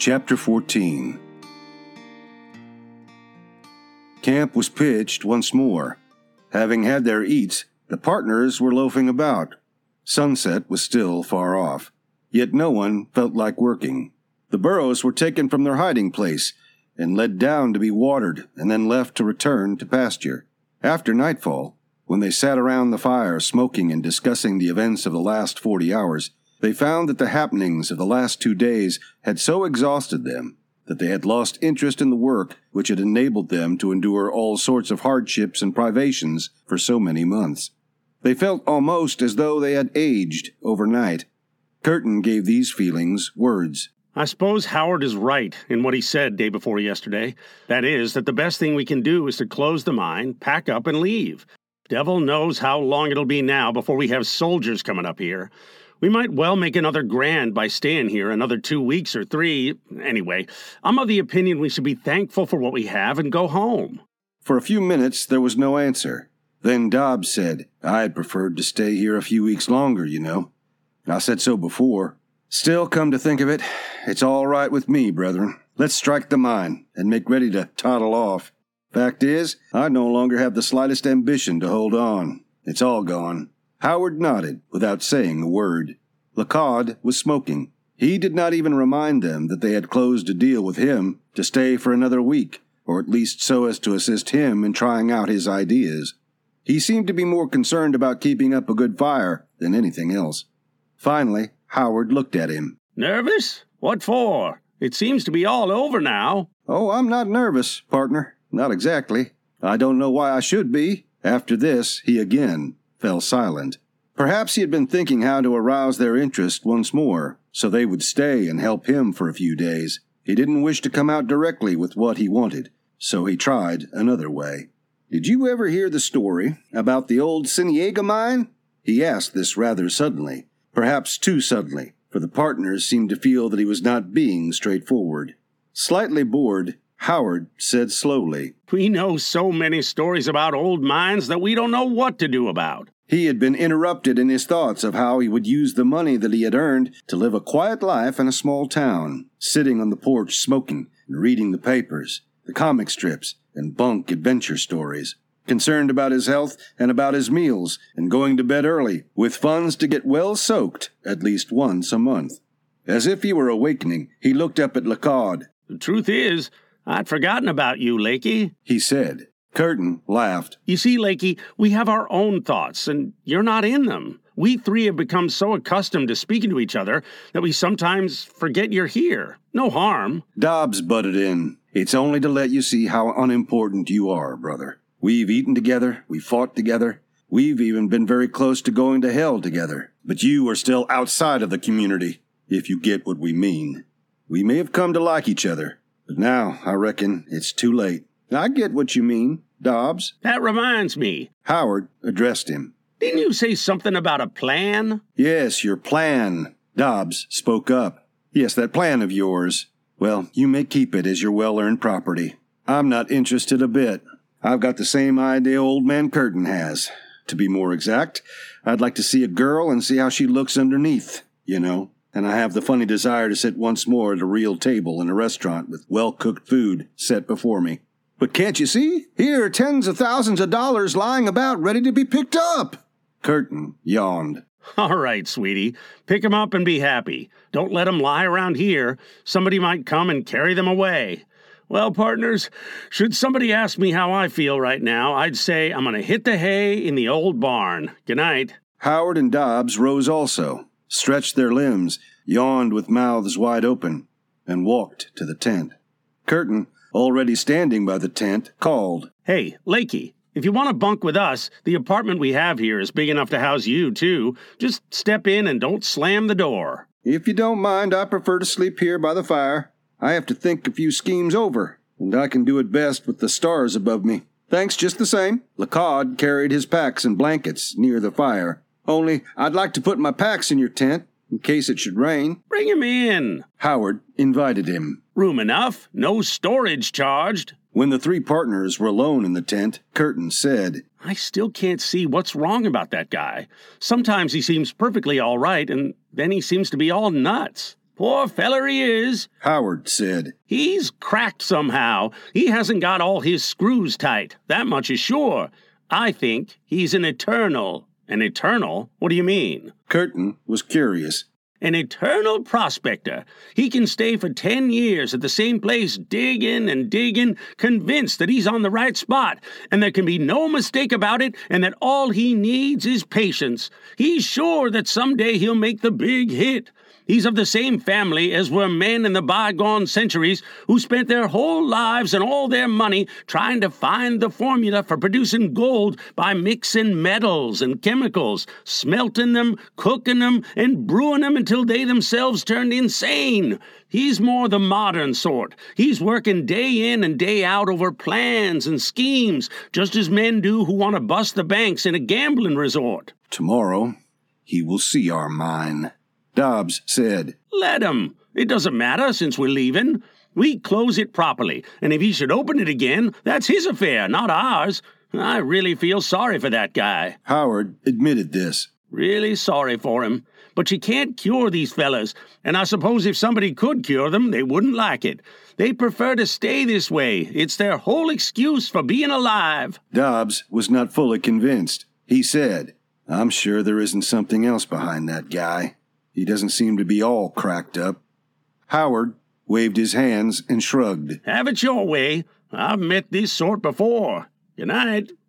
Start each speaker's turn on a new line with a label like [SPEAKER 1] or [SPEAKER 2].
[SPEAKER 1] Chapter 14. Camp was pitched once more. Having had their eats, the partners were loafing about. Sunset was still far off, yet no one felt like working. The burros were taken from their hiding place and led down to be watered and then left to return to pasture. After nightfall, when they sat around the fire smoking and discussing the events of the last 40 hours, they found that the happenings of the last 2 days had so exhausted them that they had lost interest in the work which had enabled them to endure all sorts of hardships and privations for so many months. They felt almost as though they had aged overnight. Curtin gave these feelings words.
[SPEAKER 2] I suppose Howard is right in what he said day before yesterday. That is, that the best thing we can do is to close the mine, pack up, and leave. Devil knows how long it'll be now before we have soldiers coming up here. We might well make another grand by staying here another 2 weeks or 3. Anyway, I'm of the opinion we should be thankful for what we have and go home.
[SPEAKER 1] For a few minutes there was no answer. Then Dobbs said, I'd preferred to stay here a few weeks longer, you know. I said so before. Still, come to think of it, it's all right with me, brethren. Let's strike the mine and make ready to toddle off. Fact is, I no longer have the slightest ambition to hold on. It's all gone. Howard nodded without saying a word. Lacaude was smoking. He did not even remind them that they had closed a deal with him to stay for another week, or at least so as to assist him in trying out his ideas. He seemed to be more concerned about keeping up a good fire than anything else. Finally, Howard looked at him.
[SPEAKER 2] Nervous? What for? It seems to be all over now.
[SPEAKER 1] Oh, I'm not nervous, partner. Not exactly. I don't know why I should be. After this, he again fell silent. Perhaps he had been thinking how to arouse their interest once more, so they would stay and help him for a few days. He didn't wish to come out directly with what he wanted, so he tried another way. Did you ever hear the story about the old Cienega mine? He asked this rather suddenly, perhaps too suddenly, for the partners seemed to feel that he was not being straightforward. Slightly bored, Howard said slowly,
[SPEAKER 2] We know so many stories about old mines that we don't know what to do about.
[SPEAKER 1] He had been interrupted in his thoughts of how he would use the money that he had earned to live a quiet life in a small town, sitting on the porch smoking and reading the papers, the comic strips, and bunk adventure stories, concerned about his health and about his meals, and going to bed early, with funds to get well soaked at least once a month. As if he were awakening, he looked up at Lacaude.
[SPEAKER 2] The truth is, I'd forgotten about you, Lakey,
[SPEAKER 1] he said. Curtin laughed.
[SPEAKER 2] You see, Lakey, we have our own thoughts, and you're not in them. We three have become so accustomed to speaking to each other that we sometimes forget you're here. No harm.
[SPEAKER 1] Dobbs butted in. It's only to let you see how unimportant you are, brother. We've eaten together, we've fought together, we've even been very close to going to hell together. But you are still outside of the community, if you get what we mean. We may have come to like each other, but now, I reckon, it's too late. I get what you mean, Dobbs.
[SPEAKER 2] That reminds me.
[SPEAKER 1] Howard addressed him.
[SPEAKER 2] Didn't you say something about a plan?
[SPEAKER 1] Yes, your plan. Dobbs spoke up. Yes, that plan of yours. Well, you may keep it as your well-earned property. I'm not interested a bit. I've got the same idea old man Curtin has. To be more exact, I'd like to see a girl and see how she looks underneath, you know. And I have the funny desire to sit once more at a real table in a restaurant with well-cooked food set before me. But can't you see? Here are tens of thousands of dollars lying about ready to be picked up. Curtin yawned.
[SPEAKER 2] All right, sweetie. Pick 'em up and be happy. Don't let 'em lie around here. Somebody might come and carry them away. Well, partners, should somebody ask me how I feel right now, I'd say I'm going to hit the hay in the old barn. Good night.
[SPEAKER 1] Howard and Dobbs rose also, stretched their limbs, yawned with mouths wide open, and walked to the tent. Curtin, already standing by the tent, called,
[SPEAKER 2] Hey, Lakey, if you want to bunk with us, the apartment we have here is big enough to house you, too. Just step in and don't slam the door.
[SPEAKER 1] If you don't mind, I prefer to sleep here by the fire. I have to think a few schemes over, and I can do it best with the stars above me. Thanks just the same. Lacaude carried his packs and blankets near the fire. Only, I'd like to put my packs in your tent, in case it should rain.
[SPEAKER 2] Bring him in.
[SPEAKER 1] Howard invited him.
[SPEAKER 2] Room enough. No storage charged.
[SPEAKER 1] When the three partners were alone in the tent, Curtin said,
[SPEAKER 2] I still can't see what's wrong about that guy. Sometimes he seems perfectly all right, and then he seems to be all nuts. Poor feller he is.
[SPEAKER 1] Howard said.
[SPEAKER 2] He's cracked somehow. He hasn't got all his screws tight. That much is sure. I think he's an eternal. An eternal? What do you mean?
[SPEAKER 1] Curtin was curious.
[SPEAKER 2] An eternal prospector. He can stay for 10 years at the same place, digging and digging, convinced that he's on the right spot, and there can be no mistake about it, and that all he needs is patience. He's sure that someday he'll make the big hit. He's of the same family as were men in the bygone centuries who spent their whole lives and all their money trying to find the formula for producing gold by mixing metals and chemicals, smelting them, cooking them, and brewing them until they themselves turned insane. He's more the modern sort. He's working day in and day out over plans and schemes, just as men do who want to bust the banks in a gambling resort.
[SPEAKER 1] Tomorrow, he will see our mine. Dobbs said.
[SPEAKER 2] Let him. It doesn't matter since we're leaving. We close it properly, and if he should open it again, that's his affair, not ours. I really feel sorry for that guy.
[SPEAKER 1] Howard admitted this.
[SPEAKER 2] Really sorry for him. But you can't cure these fellas, and I suppose if somebody could cure them, they wouldn't like it. They prefer to stay this way. It's their whole excuse for being alive.
[SPEAKER 1] Dobbs was not fully convinced. He said, I'm sure there isn't something else behind that guy. He doesn't seem to be all cracked up. Howard waved his hands and shrugged.
[SPEAKER 2] Have it your way. I've met this sort before. Good night.